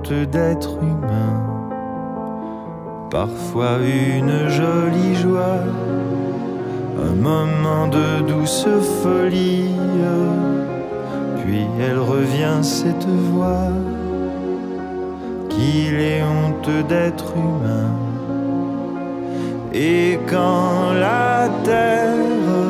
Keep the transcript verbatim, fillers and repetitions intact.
honte d'être humain. Parfois une jolie joie, un moment de douce folie, puis elle revient cette voix, qu'il est honte d'être humain. Et quand la terre